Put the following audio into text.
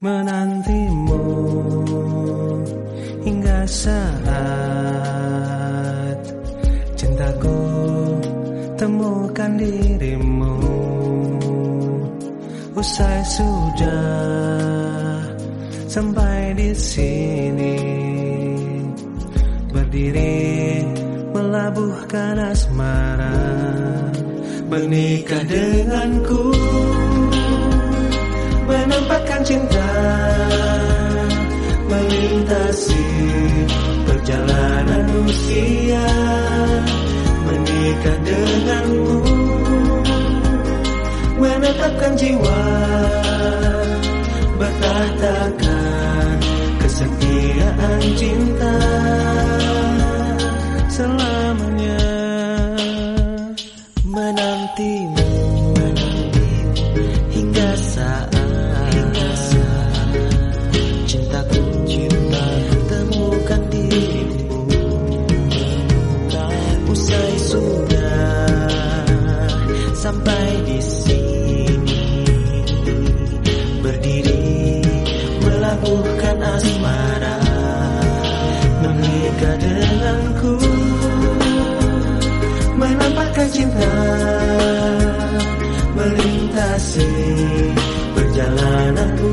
menantimu hingga saat cintaku temukan dirimu. Usai sudah sampai di sini, berdiri melabuhkan asmara, menikah denganku, menempatkan cinta, melintasi perjalanan usia, menikah denganmu, menetapkan jiwa, bertahtakan kesetiaan cinta selamanya. Menantimu hingga saat cintaku temukan dirimu. Usai sudah sampai di sini, berdiri melabuhkan asmara, menikah denganku, menampakkan cinta, melintasi perjalanan